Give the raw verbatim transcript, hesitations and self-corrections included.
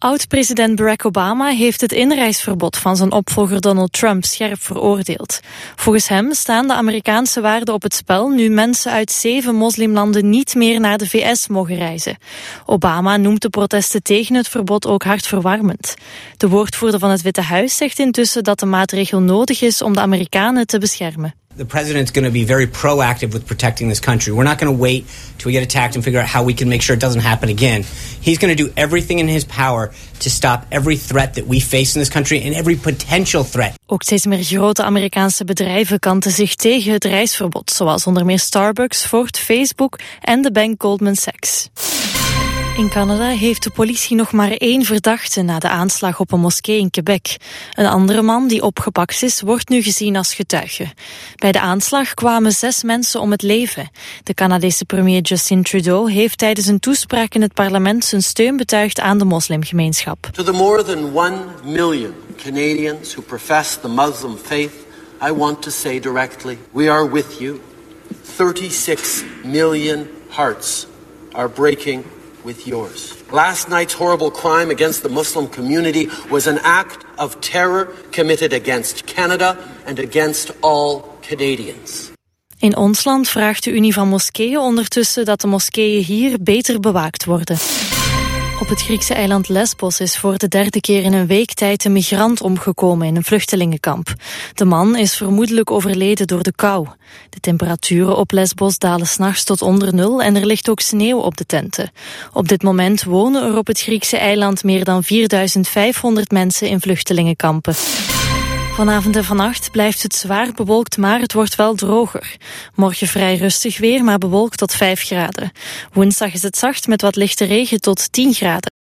Oud-president Barack Obama heeft het inreisverbod van zijn opvolger Donald Trump scherp veroordeeld. Volgens hem staan de Amerikaanse waarden op het spel nu mensen uit zeven moslimlanden niet meer naar de V S mogen reizen. Obama noemt de protesten tegen het verbod ook hartverwarmend. De woordvoerder van het Witte Huis zegt intussen dat de maatregel nodig is om de Amerikanen te beschermen. The president's going to be very proactive with protecting this country. We're not going to wait till we get attacked and figure out how we can make sure it doesn't happen again. He's going to do everything in his power to stop every threat that we face in this country and every potential threat. Ook steeds meer grote Amerikaanse bedrijven kanten zich tegen het reisverbod, zoals onder meer Starbucks, Ford, Facebook en de bank Goldman Sachs. In Canada heeft de politie nog maar één verdachte na de aanslag op een moskee in Quebec. Een andere man die opgepakt is, wordt nu gezien als getuige. Bij de aanslag kwamen zes mensen om het leven. De Canadese premier Justin Trudeau heeft tijdens een toespraak in het parlement zijn steun betuigd aan de moslimgemeenschap. To the more than one million Canadians who profess the Muslim faith, I want to say directly, we are with you. thirty-six million hearts are breaking with yours. Last night's horrible crime against the Muslim community was an act of terror committed against Canada and against all Canadians. In ons land vraagt de Unie van Moskeeën ondertussen dat de moskeeën hier beter bewaakt worden. Op het Griekse eiland Lesbos is voor de derde keer in een week tijd een migrant omgekomen in een vluchtelingenkamp. De man is vermoedelijk overleden door de kou. De temperaturen op Lesbos dalen 's nachts tot onder nul en er ligt ook sneeuw op de tenten. Op dit moment wonen er op het Griekse eiland meer dan vierduizend vijfhonderd mensen in vluchtelingenkampen. Vanavond en vannacht blijft het zwaar bewolkt, maar het wordt wel droger. Morgen vrij rustig weer, maar bewolkt tot vijf graden. Woensdag is het zacht met wat lichte regen tot tien graden.